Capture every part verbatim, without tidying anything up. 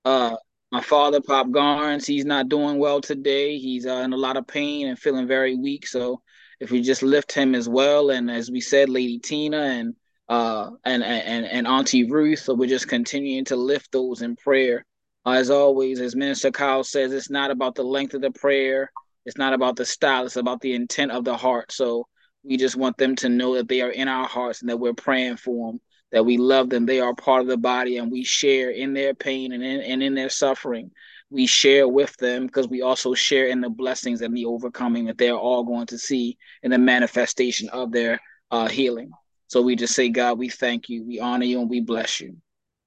Uh, my father, Pop Garnes, he's not doing well today. He's uh, in a lot of pain and feeling very weak. So if we just lift him as well, and as we said, Lady Tina and uh and and and Auntie Ruth, so we're just continuing to lift those in prayer. Uh, as always, as Minister Kyle says, it's not about the length of the prayer, it's not about the style, it's about the intent of the heart. So we just want them to know that they are in our hearts and that we're praying for them, that we love them. They are part of the body, and we share in their pain and in, and in their suffering. We share with them because we also share in the blessings and the overcoming that they're all going to see in the manifestation of their uh, healing. So we just say, God, we thank you, we honor you, and we bless you.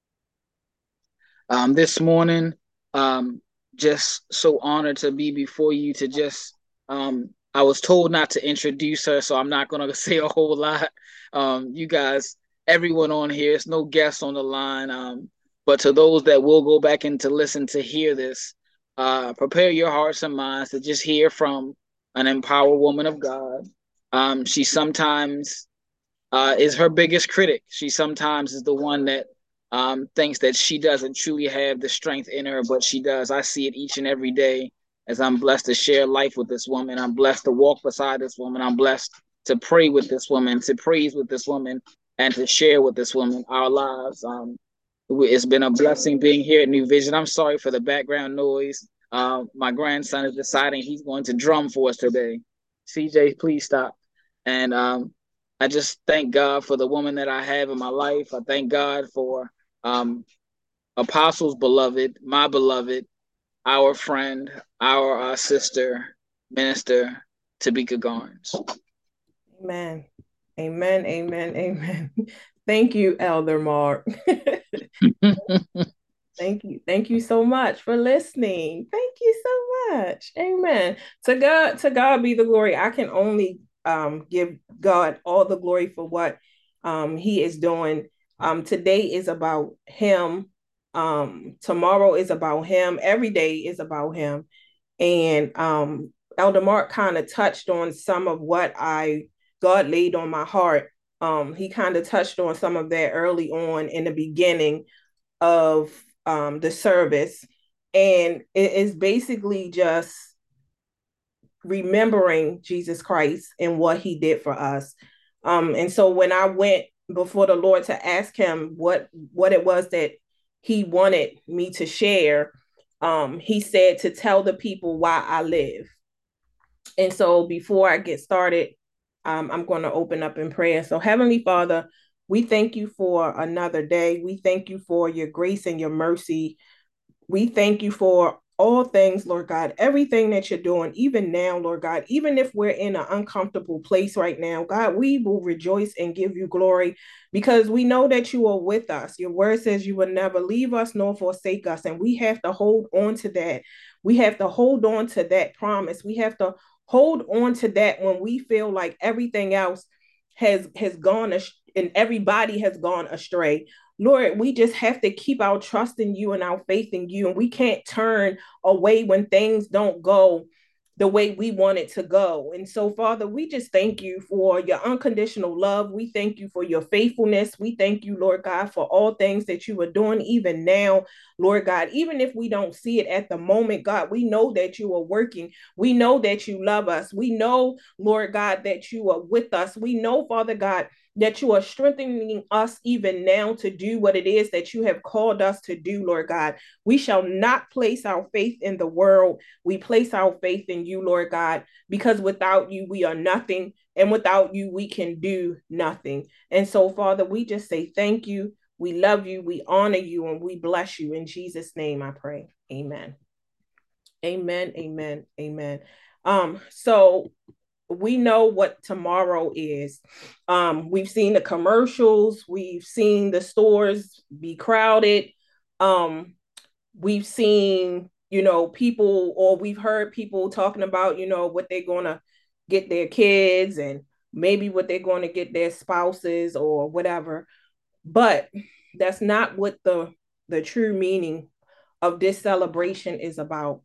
Um, this morning, um, just so honored to be before you to just, um, I was told not to introduce her, so I'm not going to say a whole lot. Um, you guys, everyone on here, it's no guests on the line. Um, but to those that will go back and to listen to hear this, uh, prepare your hearts and minds to just hear from an empowered woman of God. Um, she sometimes uh, is her biggest critic. She sometimes is the one that um, thinks that she doesn't truly have the strength in her, but she does. I see it each and every day as I'm blessed to share life with this woman. I'm blessed to walk beside this woman. I'm blessed to pray with this woman, to praise with this woman, and to share with this woman our lives. Um, it's been a blessing being here at New Vision. I'm sorry for the background noise. Uh, my grandson is deciding he's going to drum for us today. C J, please stop. And um, I just thank God for the woman that I have in my life. I thank God for um, Apostles' beloved, my beloved, our friend, our uh, sister, Minister Tabika Garnes. Amen. Amen. Amen. Amen. Thank you, Elder Mark. Thank you. Thank you so much for listening. Thank you so much. Amen. To God, to God be the glory. I can only um, give God all the glory for what um, He is doing. Um, today is about Him. Um, tomorrow is about Him. Every day is about Him. And um, Elder Mark kind of touched on some of what I God laid on my heart. Um, he kind of touched on some of that early on in the beginning of um, the service. And it is basically just remembering Jesus Christ and what he did for us. Um, and so when I went before the Lord to ask him what what it was that he wanted me to share, um, he said to tell the people why I live. And so before I get started, um, I'm going to open up in prayer. So, Heavenly Father, we thank you for another day. We thank you for your grace and your mercy. We thank you for all things, Lord God, everything that you're doing, even now, Lord God, even if we're in an uncomfortable place right now, God, we will rejoice and give you glory because we know that you are with us. Your word says you will never leave us nor forsake us. And we have to hold on to that. We have to hold on to that promise. We have to hold on to that when we feel like everything else has has gone and everybody has gone astray. Lord, we just have to keep our trust in you and our faith in you. And we can't turn away when things don't go the way we want it to go. And so, Father, we just thank you for your unconditional love. We thank you for your faithfulness. We thank you, Lord God, for all things that you are doing even now, Lord God. Even if we don't see it at the moment, God, we know that you are working. We know that you love us. We know, Lord God, that you are with us. We know, Father God, that you are strengthening us even now to do what it is that you have called us to do, Lord God. We shall not place our faith in the world. We place our faith in you, Lord God, because without you, we are nothing. And without you, we can do nothing. And so, Father, we just say thank you. We love you. We honor you and we bless you. In Jesus' name, I pray. Amen. Amen. Amen. Amen. Um, so we know what tomorrow is. Um, we've seen the commercials, we've seen the stores be crowded. Um, we've seen, you know, people, or we've heard people talking about, you know, what they're going to get their kids and maybe what they're going to get their spouses or whatever. But that's not what the the true meaning of this celebration is about.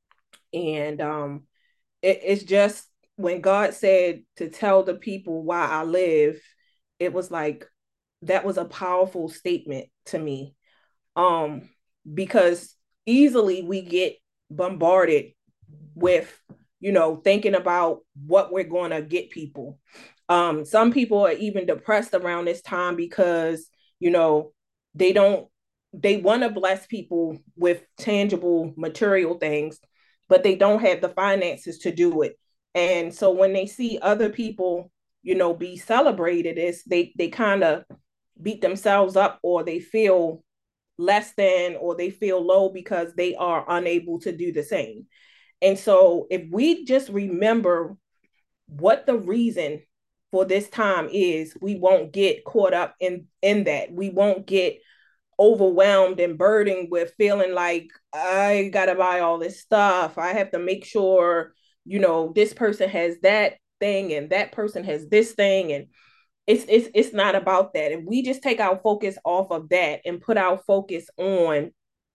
And um, it, it's just when God said to tell the people why I live, it was like that was a powerful statement to me. Um, because easily we get bombarded with, you know, thinking about what we're going to get people. Um, some people are even depressed around this time because, you know, they don't, they want to bless people with tangible material things, but they don't have the finances to do it. And so when they see other people, you know, be celebrated, is they they kind of beat themselves up, or they feel less than, or they feel low because they are unable to do the same. And so if we just remember what the reason for this time is, we won't get caught up in in that. We won't get overwhelmed and burdened with feeling like I gotta buy all this stuff. I have to make sure, you know, this person has that thing and that person has this thing. And it's it's it's not about that. If we just take our focus off of that and put our focus on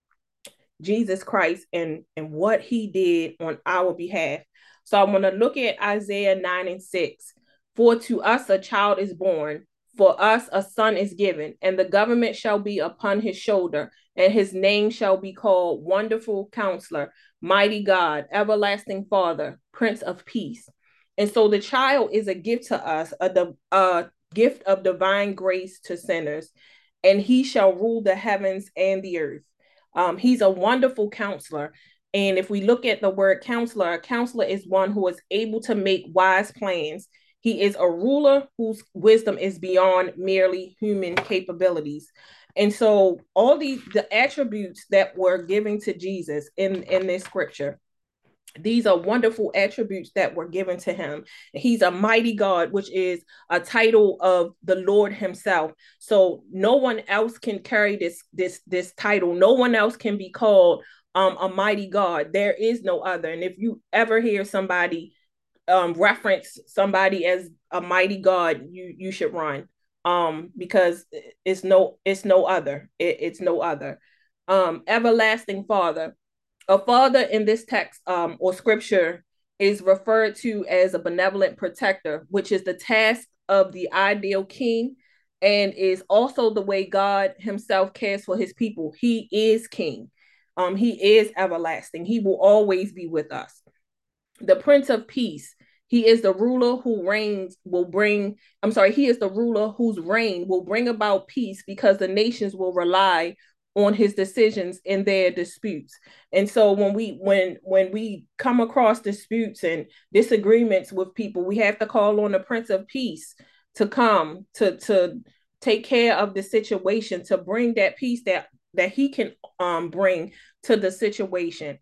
Jesus Christ and and what he did on our behalf. So I'm going to look at Isaiah nine and six. For to us a child is born, for us a son is given, and the government shall be upon his shoulder, and his name shall be called Wonderful Counselor, Mighty God, Everlasting Father, Prince of Peace. And so the child is a gift to us, a, a gift of divine grace to sinners, and he shall rule the heavens and the earth. Um, he's a wonderful counselor. And if we look at the word counselor, a counselor is one who is able to make wise plans. He is a ruler whose wisdom is beyond merely human capabilities. And so all these the attributes that were given to Jesus in, in this scripture, these are wonderful attributes that were given to him. He's a mighty God, which is a title of the Lord himself. So no one else can carry this this this title. No one else can be called um, a mighty God. There is no other. And if you ever hear somebody um, reference somebody as a mighty God, you you should run, um, because it's no it's no other. It, it's no other. Um, everlasting Father. A father in this text um, or scripture is referred to as a benevolent protector, which is the task of the ideal king and is also the way God himself cares for his people. He is king. Um, he is everlasting. He will always be with us. The Prince of Peace. He is the ruler who reigns, will bring, I'm sorry, he is the ruler whose reign will bring about peace because the nations will rely on his decisions in their disputes. And so when we when when we come across disputes and disagreements with people, we have to call on the Prince of Peace to come to to take care of the situation, to bring that peace that that he can um bring to the situation.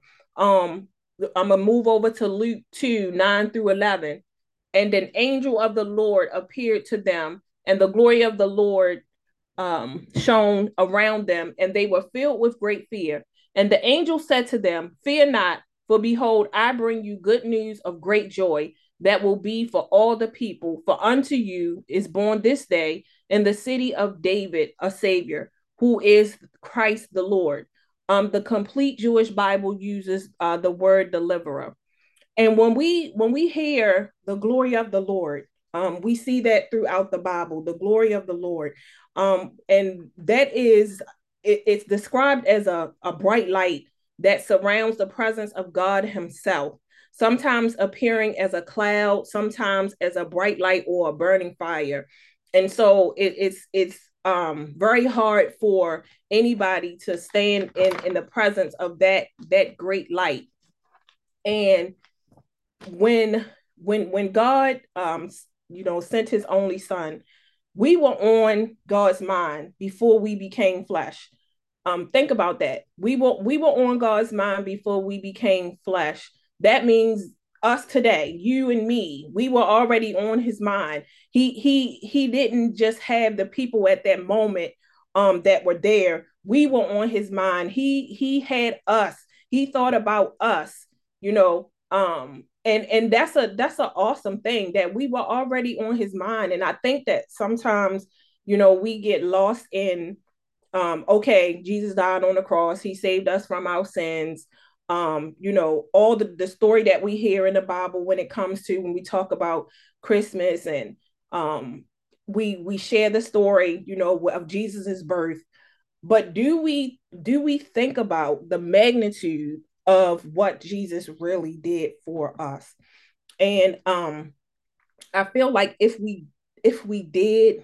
Um I'm gonna move over to Luke two, nine through eleven. And an angel of the Lord appeared to them, and the glory of the Lord um, shone around them, and they were filled with great fear. And the angel said to them, Fear not, for behold, I bring you good news of great joy that will be for all the people. For unto you is born this day in the city of David a Savior, who is Christ the Lord. Um, the complete Jewish Bible uses uh, the word deliverer. And when we when we hear the glory of the Lord, um, we see that throughout the Bible, the glory of the Lord. Um, and that is, it, it's described as a, a bright light that surrounds the presence of God himself, sometimes appearing as a cloud, sometimes as a bright light or a burning fire. And so it, it's it's um, very hard for anybody to stand in, in the presence of that that great light. And when when when God um you know sent his only son, we were on God's mind before we became flesh. Um think about that. We were we were on God's mind before we became flesh. That means us today, you and me, we were already on his mind. He he he didn't just have the people at that moment um that were there. We were on his mind. He he had us. He thought about us, you know. Um and and that's a that's an awesome thing that we were already on his mind. And I think that sometimes, you know, we get lost in um okay, Jesus died on the cross, he saved us from our sins. Um you know, all the, the story that we hear in the Bible when it comes to when we talk about Christmas, and um we we share the story, you know, of Jesus's birth. But do we do we think about the magnitude of what Jesus really did for us? And um I feel like if we if we did,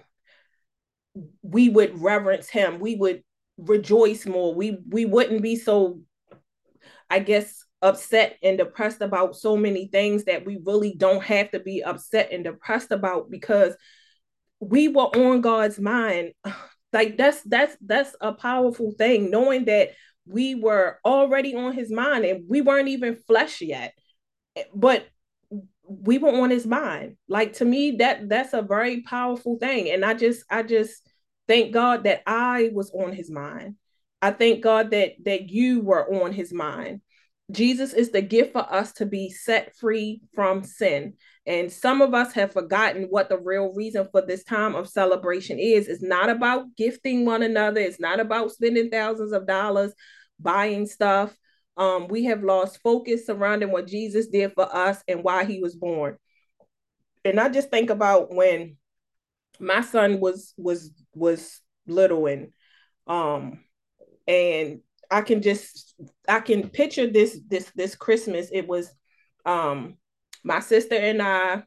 we would reverence him. We would rejoice more. We we wouldn't be so, I guess, upset and depressed about so many things that we really don't have to be upset and depressed about, because we were on God's mind. Like that's that's that's a powerful thing, knowing that we were already on his mind and we weren't even flesh yet, but we were on his mind. Like, to me, that that's a very powerful thing. And I just I just thank God that I was on his mind. I thank God that that you were on his mind. Jesus is the gift for us to be set free from sin. And some of us have forgotten what the real reason for this time of celebration is. It's not about gifting one another. It's not about spending thousands of dollars buying stuff. Um, we have lost focus surrounding what Jesus did for us and why he was born. And I just think about when my son was was was little, and um and I can just I can picture this this this Christmas. It was um my sister and I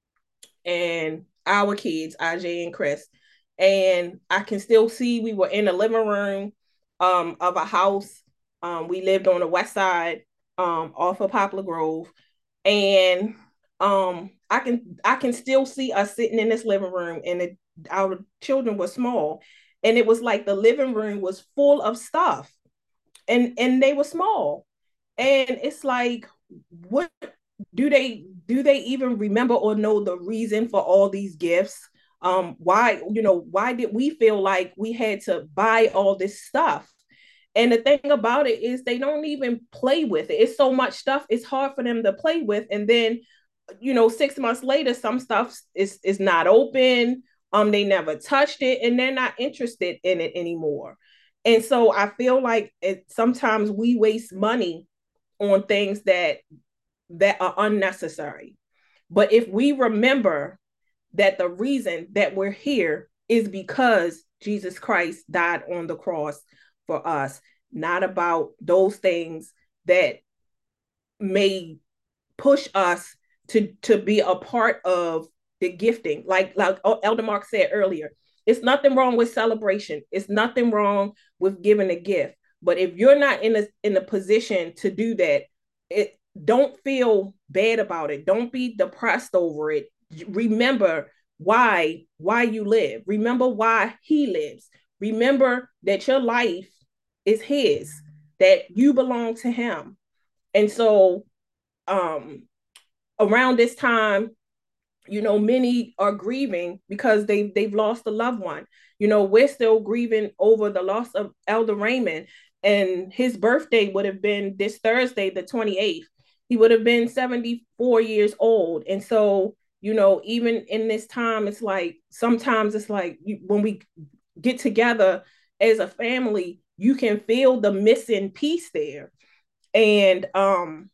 and our kids, I J and Chris. And I can still see we were in the living room um of a house. Um we lived on the west side, um off of Poplar Grove. And um I can I can still see us sitting in this living room, and it, our children were small, and it was like the living room was full of stuff, and and they were small. And it's like, what do they do they even remember or know the reason for all these gifts? Um why, you know, why did we feel like we had to buy all this stuff? And the thing about it is they don't even play with it. It's so much stuff, it's hard for them to play with. And then, you know, six months later, some stuff is is not open. Um, they never touched it, and they're not interested in it anymore. And so I feel like it, sometimes we waste money on things that that are unnecessary. But if we remember that the reason that we're here is because Jesus Christ died on the cross for us, not about those things that may push us to to be a part of the gifting. Like like Elder Mark said earlier, it's nothing wrong with celebration. It's nothing wrong with giving a gift. But if you're not in a in a position to do that, it don't feel bad about it. Don't be depressed over it. Remember why why you live. Remember why he lives. Remember that your life is his, that you belong to him. And so um around this time, you know, many are grieving because they they've lost a loved one. You know, we're still grieving over the loss of Elder Raymond, and his birthday would have been this Thursday, the twenty-eighth. He would have been seventy-four years old. And so, you know, even in this time, it's like sometimes it's like you, when we get together as a family, you can feel the missing piece there. And um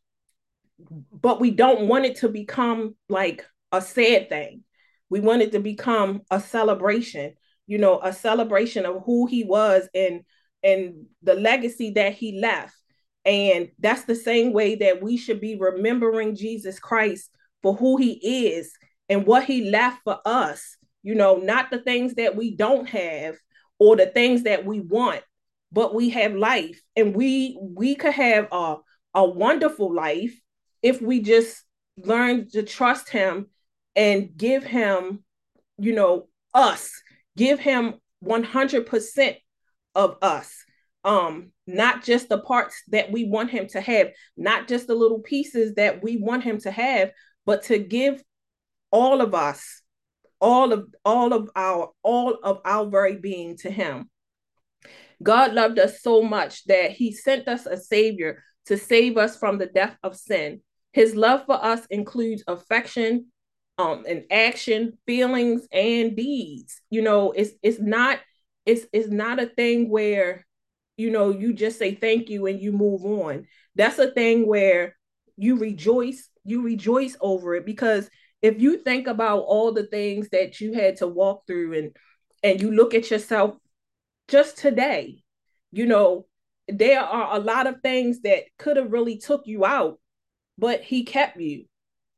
but we don't want it to become like a sad thing. We want it to become a celebration, you know, a celebration of who he was, and and the legacy that he left. And that's the same way that we should be remembering Jesus Christ for who he is and what he left for us, you know, not the things that we don't have or the things that we want, but we have life, and we we could have a, a wonderful life if we just learn to trust him and give him, you know, us, give him one hundred percent of us. Um, not just the parts that we want him to have, not just the little pieces that we want him to have, but to give all of us, all of all of our all of our very being to him. God loved us so much that he sent us a savior to save us from the death of sin. His love for us includes affection, um, and action, feelings, and deeds. You know, it's it's not it's it's not a thing where, you know, you just say thank you and you move on. That's a thing where you rejoice, you rejoice over it, because if you think about all the things that you had to walk through, and and you look at yourself just today, You know, there are a lot of things that could have really took you out, but he kept you.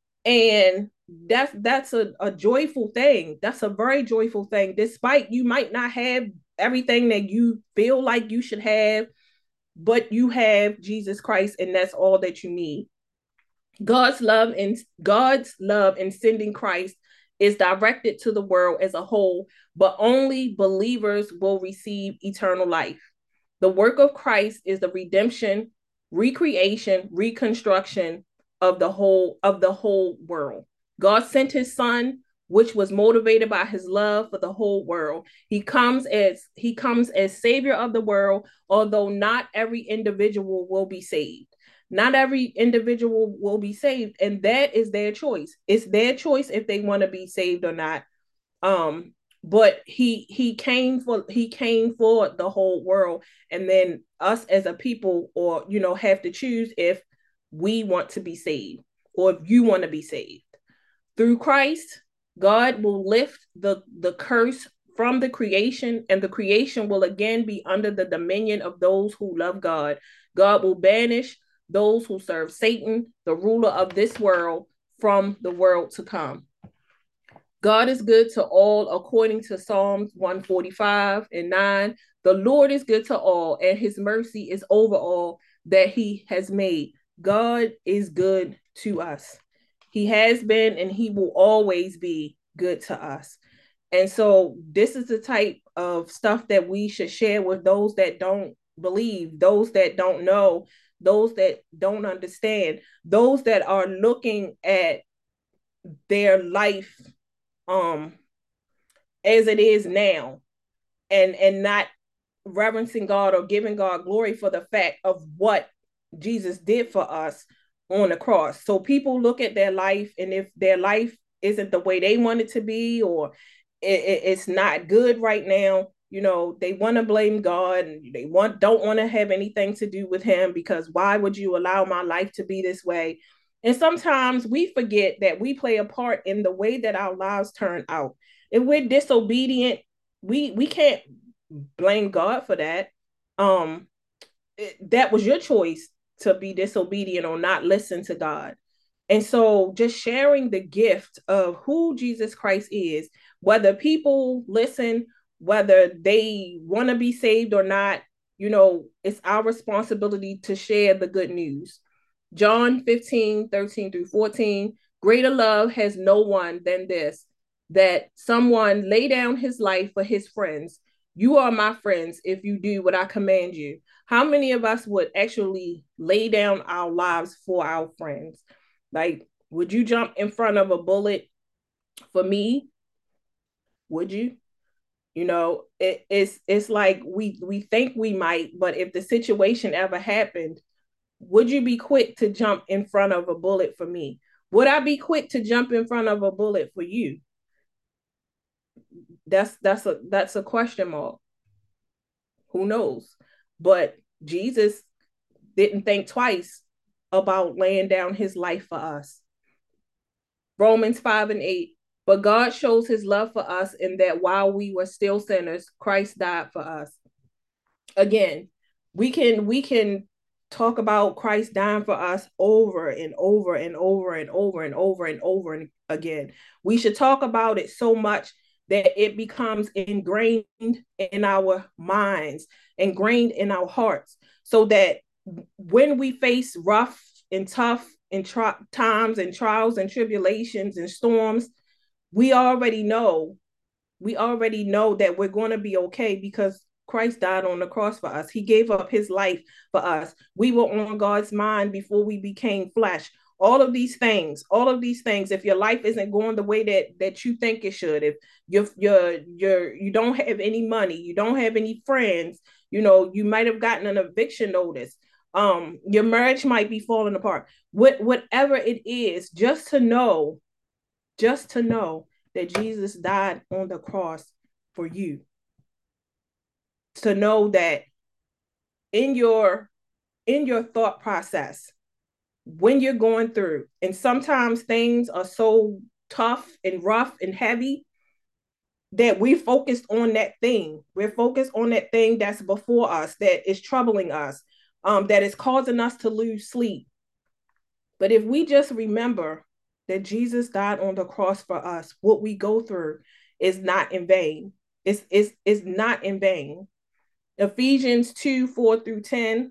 And that's that's a, a joyful thing. That's a very joyful thing. Despite you might not have everything that you feel like you should have, but you have Jesus Christ, and that's all that you need. God's love and God's love in sending Christ is directed to the world as a whole, but only believers will receive eternal life. The work of Christ is the redemption, recreation, reconstruction of the whole of the whole world. God sent his son, which was motivated by his love for the whole world. He comes as he comes as savior of the world, although not every individual will be saved. Not every individual will be saved, and that is their choice. It's their choice if they want to be saved or not. Um, but he he came for he came for the whole world, and then us as a people, or you know, have to choose if we want to be saved or if you want to be saved. Through Christ, God will lift the the curse from the creation, and the creation will again be under the dominion of those who love God. God will banish those who serve Satan, the ruler of this world, from the world to come. God is good to all, according to Psalms one forty-five and nine. The Lord is good to all, and his mercy is over all that he has made. God is good to us. He has been, and he will always be good to us. And so this is the type of stuff that we should share with those that don't believe, those that don't know, those that don't understand, those that are looking at their life um as it is now, and and not reverencing God or giving God glory for the fact of what Jesus did for us on the cross. So people look at their life, and if their life isn't the way they want it to be, or it, it, it's not good right now, you know, they want to blame God, and they want don't want to have anything to do with him, because why would you allow my life to be this way? And sometimes we forget that we play a part in the way that our lives turn out. If we're disobedient, we we can't blame God for that. Um, it, that was your choice to be disobedient or not listen to God. And so just sharing the gift of who Jesus Christ is, whether people listen, whether they want to be saved or not, you know, it's our responsibility to share the good news. John fifteen, thirteen through fourteen, greater love has no one than this, that someone lay down his life for his friends. You are my friends if you do what I command you. How many of us would actually lay down our lives for our friends? Like, would you jump in front of a bullet for me? Would you? You know, it, it's it's like we we think we might, but if the situation ever happened, would you be quick to jump in front of a bullet for me? Would I be quick to jump in front of a bullet for you? That's that's a that's a question mark. Who knows? But Jesus didn't think twice about laying down his life for us. Romans five and eight. But God shows his love for us in that while we were still sinners, Christ died for us. Again, we can we can talk about Christ dying for us over and over and over and over and over and over and again. We should talk about it so much that it becomes ingrained in our minds, ingrained in our hearts, so that when we face rough and tough and tri- times and trials and tribulations and storms, we already know, we already know that we're going to be okay, because Christ died on the cross for us. He gave up his life for us. We were on God's mind before we became flesh. All of these things, all of these things, if your life isn't going the way that that you think it should, if you're you're you're you don't have any money, you don't have any friends, you know, you might have gotten an eviction notice, um, your marriage might be falling apart. What whatever it is, just to know, just to know that Jesus died on the cross for you. To know that in your in your thought process, when you're going through, and sometimes things are so tough and rough and heavy, that we focused on that thing. We're focused on that thing that's before us, that is troubling us, um, that is causing us to lose sleep. But if we just remember that Jesus died on the cross for us, what we go through is not in vain. It's, it's, it's not in vain. Ephesians two, four through ten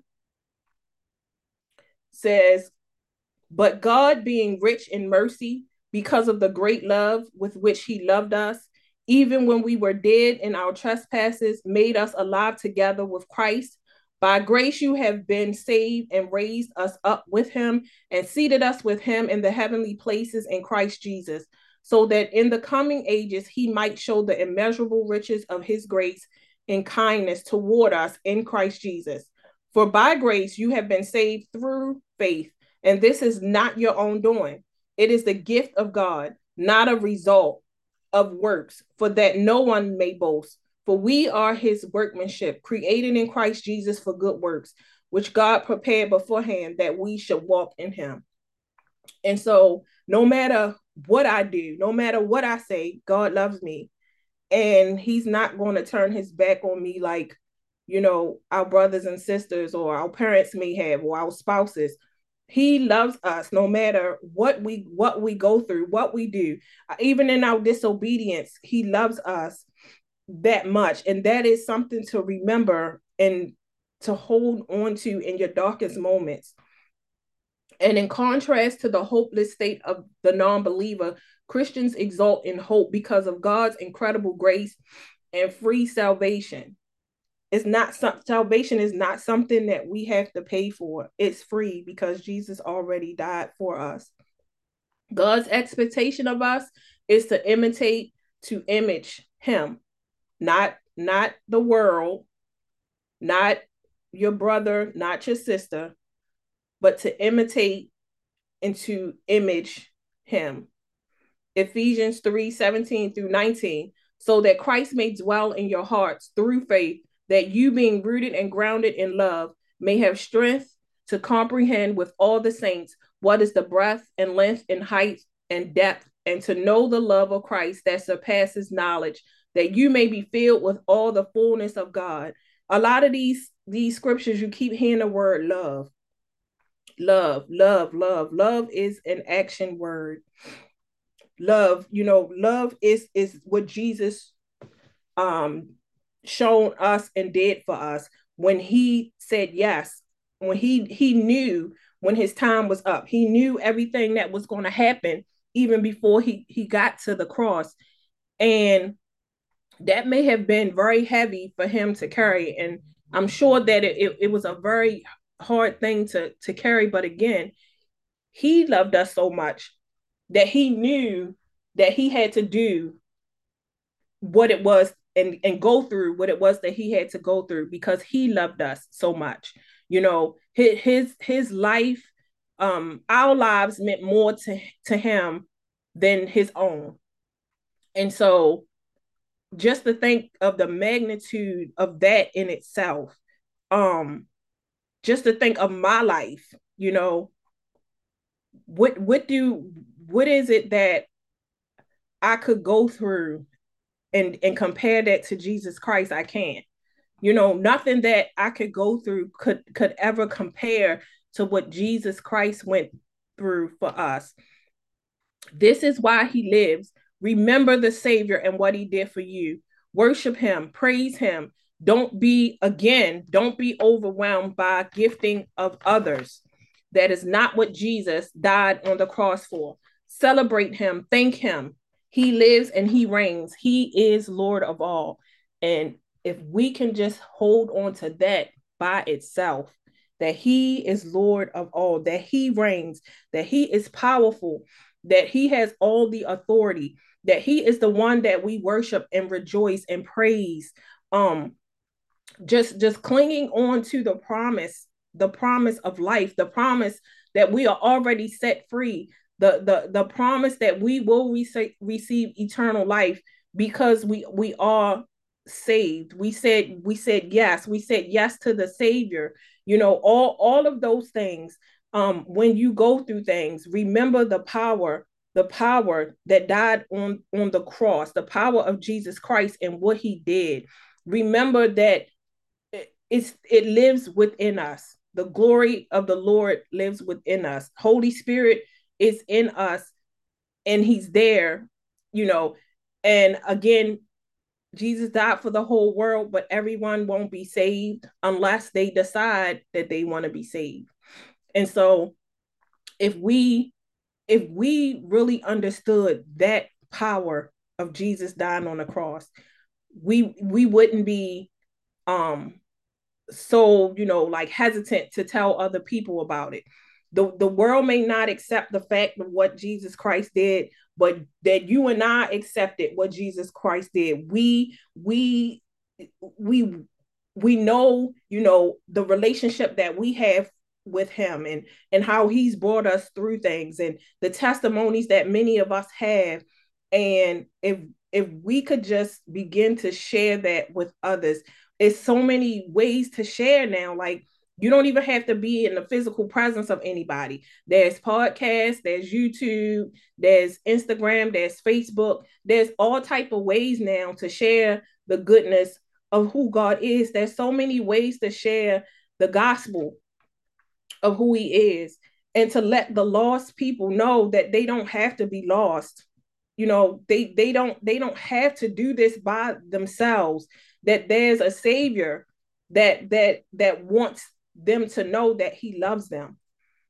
says, but God, being rich in mercy, because of the great love with which he loved us, even when we were dead in our trespasses, made us alive together with Christ. By grace you have been saved, and raised us up with him and seated us with him in the heavenly places in Christ Jesus, so that in the coming ages he might show the immeasurable riches of his grace and kindness toward us in Christ Jesus. For by grace you have been saved through faith, and this is not your own doing. It is the gift of God, not a result of works, for that no one may boast. For we are his workmanship, created in Christ Jesus for good works, which God prepared beforehand that we should walk in him. And so no matter what I do, no matter what I say, God loves me. And he's not going to turn his back on me like, you know, our brothers and sisters or our parents may have, or our spouses. He loves us no matter what we what we go through, what we do. Even in our disobedience, he loves us that much. And that is something to remember and to hold on to in your darkest moments. And in contrast to the hopeless state of the non-believer, Christians exult in hope because of God's incredible grace and free salvation. It's not some, salvation is not something that we have to pay for. It's free because Jesus already died for us. God's expectation of us is to imitate, to image him, not, not the world, not your brother, not your sister, but to imitate and to image him. Ephesians three, seventeen through nineteen, so that Christ may dwell in your hearts through faith, that you, being rooted and grounded in love, may have strength to comprehend with all the saints what is the breadth and length and height and depth, and to know the love of Christ that surpasses knowledge, that you may be filled with all the fullness of God. A lot of these, these scriptures, you keep hearing the word love. Love, love, love. Love is an action word. Love, you know, love is is what Jesus um shown us and did for us when he said yes, when he he knew when his time was up. He knew everything that was going to happen even before he he got to the cross. And that may have been very heavy for him to carry, and I'm sure that it, it, it was a very hard thing to to carry. But again, he loved us so much that he knew that he had to do what it was and, and go through what it was that he had to go through because he loved us so much. You know, his his, his life, um, our lives meant more to, to him than his own. And so just to think of the magnitude of that in itself, um, just to think of my life, you know, what what do what is it that I could go through and and compare that to Jesus Christ? I can't. You know, nothing that I could go through could could ever compare to what Jesus Christ went through for us. This is why he lives. Remember the Savior and what he did for you. Worship him, praise him. Don't be, again, don't be overwhelmed by gifting of others. That is not what Jesus died on the cross for. Celebrate him, thank him. He lives and he reigns. He is Lord of all. And if we can just hold on to that by itself, that he is Lord of all, that he reigns, that he is powerful, that he has all the authority, that he is the one that we worship and rejoice and praise. Um, just, just clinging on to the promise, the promise of life, the promise that we are already set free, the, the, the promise that we will receive, receive eternal life because we, we are saved. We said, we said yes. We said yes to the Savior. You know, all, all of those things. Um, when you go through things, remember the power, the power that died on, on the cross, the power of Jesus Christ and what he did. Remember that it's, it lives within us. The glory of the Lord lives within us. Holy Spirit is in us and he's there, you know. And again, Jesus died for the whole world, but everyone won't be saved unless they decide that they want to be saved. And so if we if we really understood that power of Jesus dying on the cross, we we wouldn't be um so, you know, like hesitant to tell other people about it. The, the world may not accept the fact of what Jesus Christ did, but that you and I accepted what Jesus Christ did. We we we we know, you know, the relationship that we have with him, and and how he's brought us through things, and the testimonies that many of us have. And if if we could just begin to share that with others, it's so many ways to share now. Like, you don't even have to be in the physical presence of anybody. There's podcasts, there's YouTube, there's Instagram, there's Facebook. There's all type of ways now to share the goodness of who God is. There's so many ways to share the gospel of who he is, and to let the lost people know that they don't have to be lost. You know, they they don't they don't have to do this by themselves, that there's a savior that that that wants them to know that he loves them.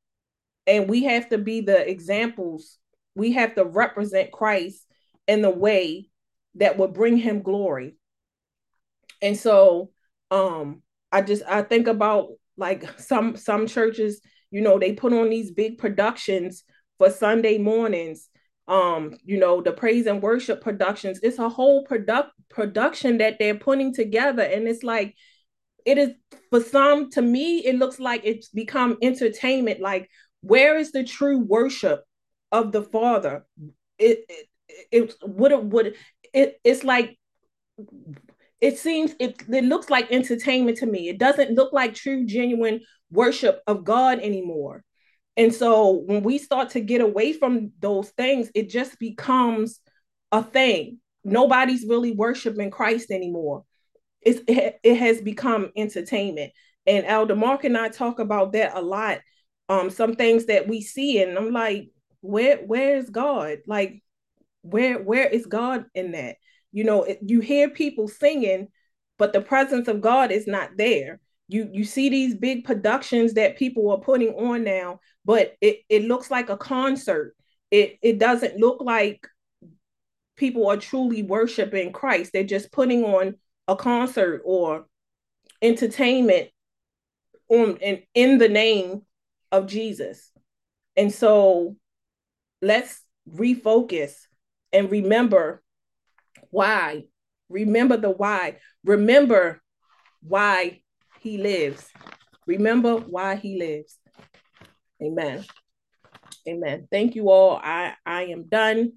And we have to be the examples. We have to represent Christ in the way that will bring him glory. And so um I just I think about like some some churches, you know, they put on these big productions for Sunday mornings. Um, you know, the praise and worship productions. It's a whole product production that they're putting together. And it's like, it is, for some, to me, it looks like it's become entertainment. Like, where is the true worship of the Father? It it, it would it would it it's like, it seems it, it looks like entertainment to me. It doesn't look like true, genuine worship of God anymore. And so when we start to get away from those things, it just becomes a thing. Nobody's really worshiping Christ anymore. It's, it, it has become entertainment. And Elder Mark and I talk about that a lot. Um, some things that we see, and I'm like, where where is God? Like, where where is God in that? You know, it, you hear people singing, but the presence of God is not there. You you see these big productions that people are putting on now, but it, it looks like a concert. It it doesn't look like people are truly worshiping Christ. They're just putting on a concert or entertainment on in, in the name of Jesus. And so let's refocus and remember why. Remember the why. Remember why he lives. Remember why he lives. Amen. Amen. Thank you all. I I am done.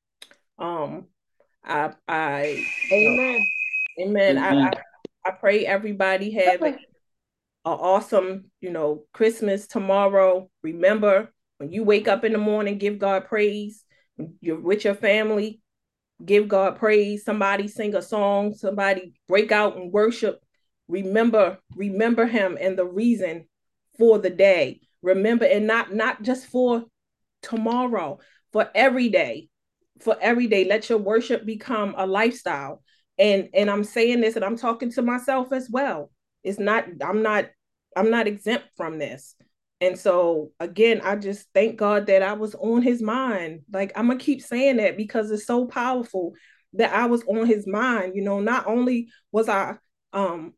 Um, I I Amen. Amen. I Amen. I, I pray everybody have an awesome, you know, Christmas tomorrow. Remember, when you wake up in the morning, give God praise. When you're with your family, give God praise. Somebody sing a song, somebody break out and worship. Remember, remember him and the reason for the day. Remember, and not not just for tomorrow, for every day. For every day. Let your worship become a lifestyle. And and I'm saying this, and I'm talking to myself as well. It's not, I'm not, I'm not exempt from this. And so again, I just thank God that I was on his mind. Like, I'm gonna keep saying that because it's so powerful that I was on his mind. You know, not only was I um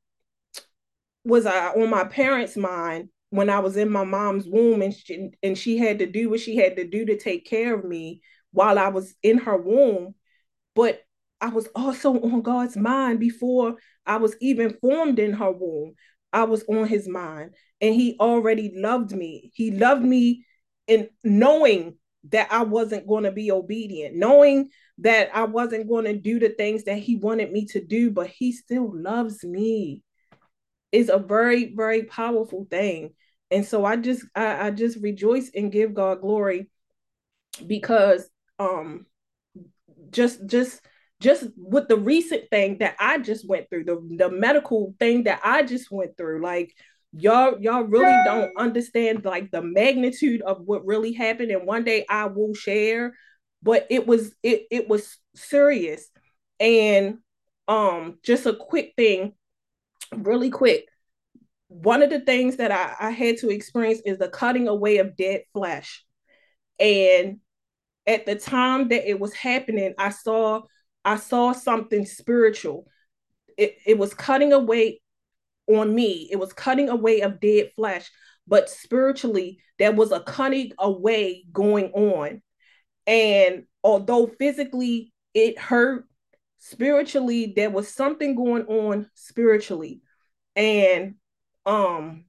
was I on my parents' mind when I was in my mom's womb, and she, and she had to do what she had to do to take care of me while I was in her womb, but I was also on God's mind before I was even formed in her womb. I was on his mind, and he already loved me. He loved me in knowing that I wasn't going to be obedient, knowing that I wasn't going to do the things that he wanted me to do, but he still loves me. Is a very, very powerful thing. And so I just I, I just rejoice and give God glory, because um just just just with the recent thing that I just went through, the the medical thing that I just went through, like y'all y'all really don't understand like the magnitude of what really happened. And one day I will share, but it was it it was serious. And um just a quick thing, really quick. One of the things that I, I had to experience is the cutting away of dead flesh. And at the time that it was happening, I saw I saw something spiritual. It, it was cutting away on me. It was cutting away of dead flesh, but spiritually there was a cutting away going on. And although physically it hurt, spiritually there was something going on spiritually. And um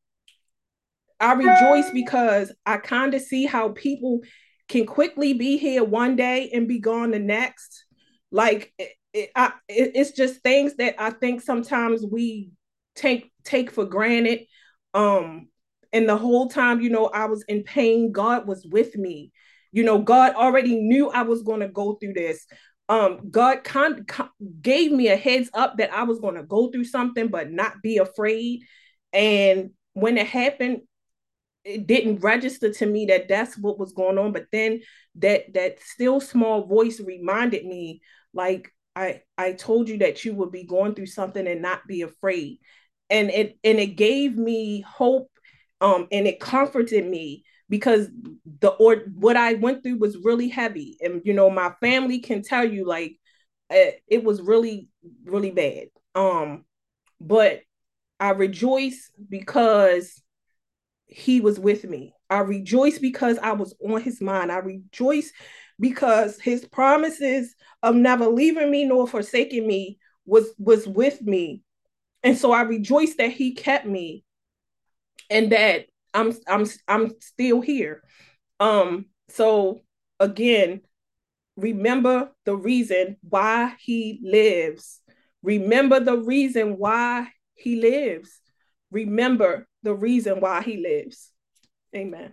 I rejoice because I kind of see how people can quickly be here one day and be gone the next. Like it, it, I, it, it's just things that I think sometimes we take take for granted. Um, and the whole time, you know, I was in pain, God was with me. You know, God already knew I was going to go through this. Um, God kind of gave me a heads up that I was going to go through something, but not be afraid. And when it happened, it didn't register to me that that's what was going on. But then that that still small voice reminded me, like, i i told you that you would be going through something and not be afraid. And it and it gave me hope, um and it comforted me, because the or what I went through was really heavy. And you know, my family can tell you, like, it was really really bad. Um but I rejoice because he was with me. I rejoice because I was on his mind. I rejoice because his promises of never leaving me nor forsaking me was was with me. And so I rejoice that he kept me, and that I'm I'm I'm still here. Um so again, remember the reason why he lives. Remember the reason why he lives. Remember the reason why he lives. Amen.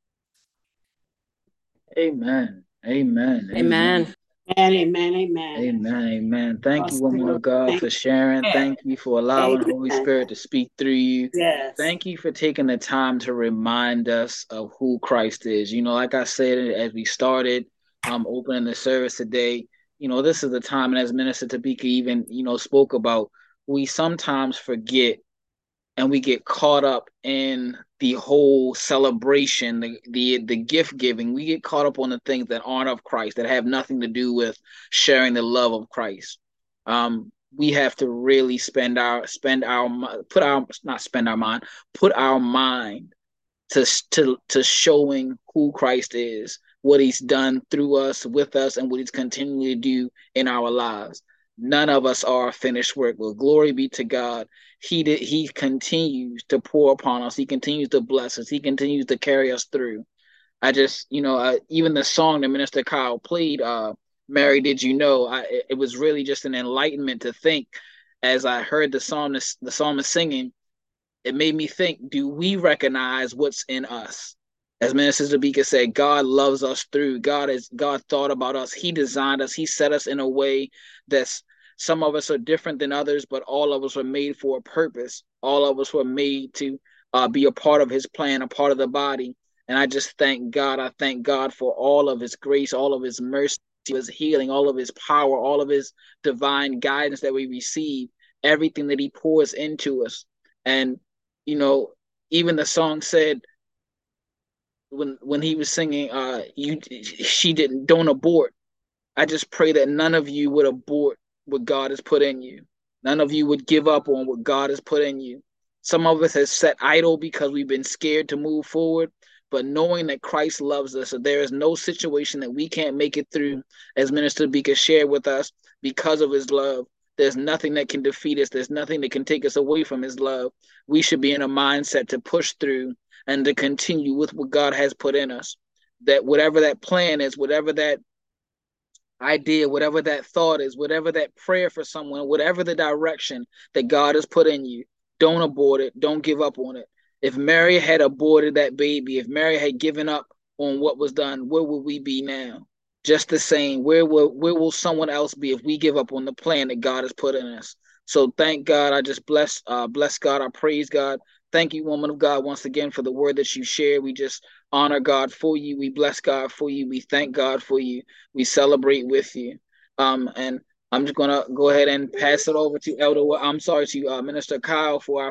Amen. Amen. Amen. Amen. Amen. Amen. Amen. Amen. Thank you, woman Awesome. of God, Thank for sharing. you. Thank you for allowing Holy Amen. Spirit to speak through you. Yes. Thank you for taking the time to remind us of who Christ is. You know, like I said as we started um opening the service today, you know, this is the time, and as Minister Tabika even, you know, spoke about, we sometimes forget and we get caught up in the whole celebration, the, the the gift giving. We get caught up on the things that aren't of Christ, that have nothing to do with sharing the love of Christ. Um, we have to really spend our spend our put our not spend our mind, put our mind to to to showing who Christ is, what He's done through us, with us, and what He's continuing to do in our lives. None of us are a finished work. Well, glory be to God. He did. He continues to pour upon us. He continues to bless us. He continues to carry us through. I just, you know, uh, even the song that Minister Kyle played, uh, "Mary, Did You Know?" I, it was really just an enlightenment to think, as I heard the psalmist, the psalmist singing. It made me think, do we recognize what's in us? As Minister Zabika said, God loves us through. God is God thought about us. He designed us. He set us in a way that's, some of us are different than others, but all of us were made for a purpose. All of us were made to uh, be a part of his plan, a part of the body. And I just thank God. I thank God for all of his grace, all of his mercy, his healing, all of his power, all of his divine guidance that we receive, everything that he pours into us. And you know, even the song said, when when he was singing, uh, you she didn't don't abort. I just pray that none of you would abort what God has put in you. None of you would give up on what God has put in you. Some of us have set idle because we've been scared to move forward, but knowing that Christ loves us, so there is no situation that we can't make it through, as Minister Bika shared with us, because of his love. There's nothing that can defeat us. There's nothing that can take us away from his love. We should be in a mindset to push through and to continue with what God has put in us. That whatever that plan is, whatever that idea, whatever that thought is, whatever that prayer for someone, whatever the direction that God has put in you, don't abort it. Don't give up on it. If Mary had aborted that baby, if Mary had given up on what was done, where would we be now? just the same. Where will where will someone else be if we give up on the plan that God has put in us? So thank God. I just bless uh bless God. I praise God. Thank you, woman of God, once again for the word that you shared. We just honor God for you. We bless God for you. We thank God for you. We celebrate with you. Um, and I'm just gonna go ahead and pass it over to Elder. I'm sorry to uh, Minister Kyle for our